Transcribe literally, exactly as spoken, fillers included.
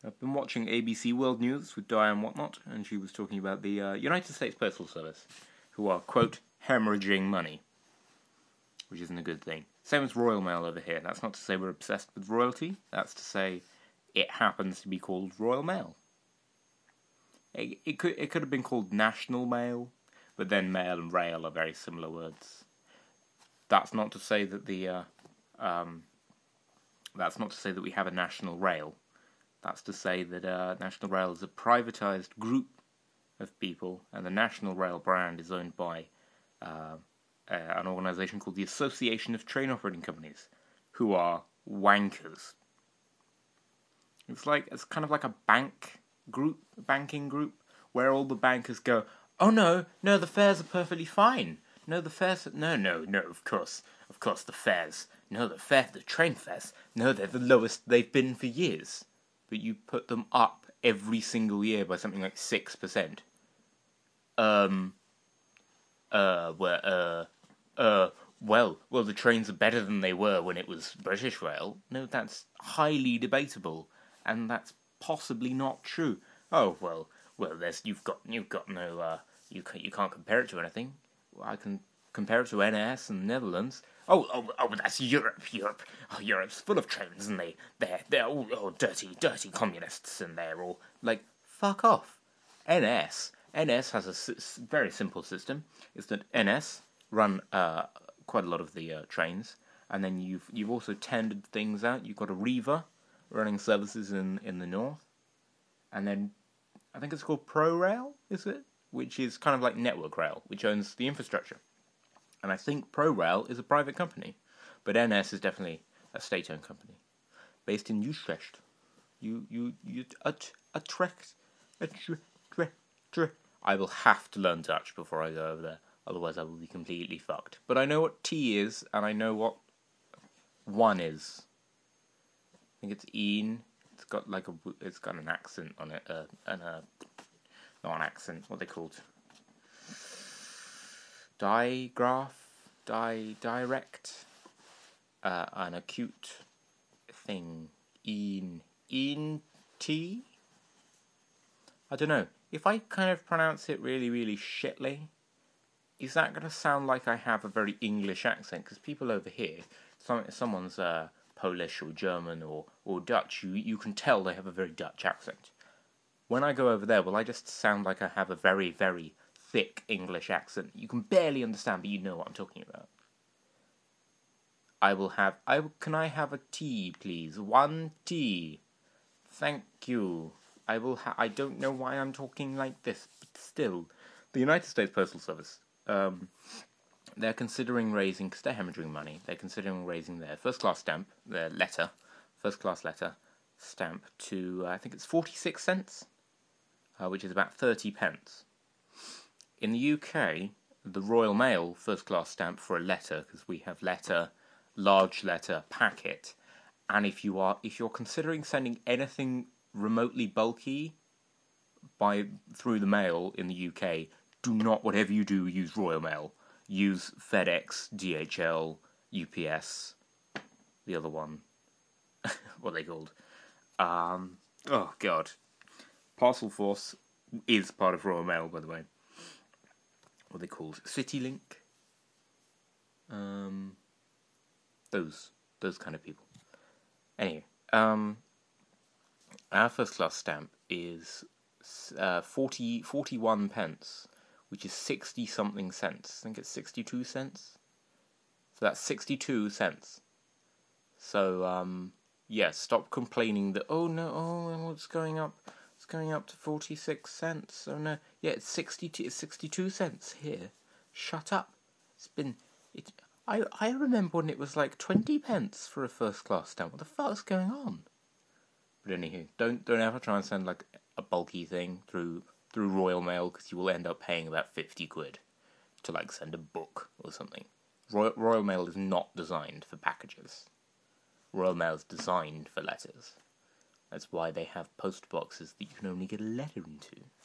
I've been watching A B C World News with Diane Whatnot, and she was talking about the uh, United States Postal Service, who are, quote, hemorrhaging money, which isn't a good thing. Same as Royal Mail over here. That's not to say we're obsessed with royalty. That's to say it happens to be called Royal Mail. It, it could it could have been called National Mail, but then mail and rail are very similar words. That's not to say that the uh, um, that's not to say that we have a national rail. That's to say that uh, National Rail is a privatised group of people, and the National Rail brand is owned by uh, uh, an organisation called the Association of Train Operating Companies, who are wankers. It's like it's kind of like a bank group, a banking group, where all the bankers go, "Oh no, no, the fares are perfectly fine. No, the fares, no, no, no, of course, of course, the fares, no, the fare, the train fares, no, they're the lowest they've been for years." But you put them up every single year by something like six percent. Um, uh, well, uh, uh, well, well, the trains are better than they were when it was British Rail. No, that's highly debatable, and that's possibly not true. Oh, well, well, there's, you've got, you've got no, uh, you can't, you can't compare it to anything. I can compare it to N S and the Netherlands. Oh, oh, oh, that's Europe, Europe. Oh, Europe's full of trains, and they, they're, they're all, all dirty, dirty communists, and they're all, like, fuck off. N S, N S has a s- very simple system. It's that N S run uh, quite a lot of the uh, trains, and then you've you've also tendered things out. You've got Arriva running services in, in the north, and then I think it's called ProRail, is it? Which is kind of like Network Rail, which owns the infrastructure. And I think ProRail is a private company, but N S is definitely a state-owned company, based in Utrecht. You, you, you, Ut, Utrecht, Utrecht, Utrecht. I will have to learn Dutch before I go over there, otherwise I will be completely fucked. But I know what T is, and I know what one is. I think it's een. It's got like a, it's got an accent on it, uh, and a, not an accent. What are they called? Digraph, di direct, uh, an acute thing. In in T. I don't know. If I kind of pronounce it really, really shitly, is that going to sound like I have a very English accent? Because people over here, some someone's uh, Polish or German or, or Dutch, you you can tell they have a very Dutch accent. When I go over there, will I just sound like I have a very, very thick English accent? You can barely understand, but you know what I'm talking about. I will have... I Can I have a tea, please? One tea. Thank you. I will ha- I don't know why I'm talking like this, but still. The United States Postal Service, um, they're considering raising, because they're hemorrhaging money, they're considering raising their first-class stamp, their letter, first-class letter stamp to, uh, I think it's forty-six cents, uh, which is about thirty pence. In the U K, the Royal Mail first-class stamp for a letter, because we have letter, large letter, packet, and if you are, if you're considering sending anything remotely bulky by through the mail in the U K, do not, whatever you do, use Royal Mail. Use FedEx, D H L, U P S, the other one. What are they called? Um, oh, God. Parcel Force is part of Royal Mail, by the way. What are they called? CityLink? Um, those, those kind of people. Anyway, um, our first-class stamp is uh, forty, forty-one pence, which is sixty-something cents. I think it's sixty-two cents. So that's sixty-two cents. So, um, yeah, stop complaining that, oh no, oh, it's going up, it's going up to forty-six cents. Oh no, yeah, it's sixty-two, it's sixty-two cents here. Shut up. It's been, it, I, I remember when it was like twenty pence for a first-class stamp. What the fuck's going on? But anywho, don't don't ever try and send like a bulky thing through through Royal Mail, because you will end up paying about fifty quid to like send a book or something. Royal, Royal Mail is not designed for packages. Royal Mail is designed for letters. That's why they have post boxes that you can only get a letter into.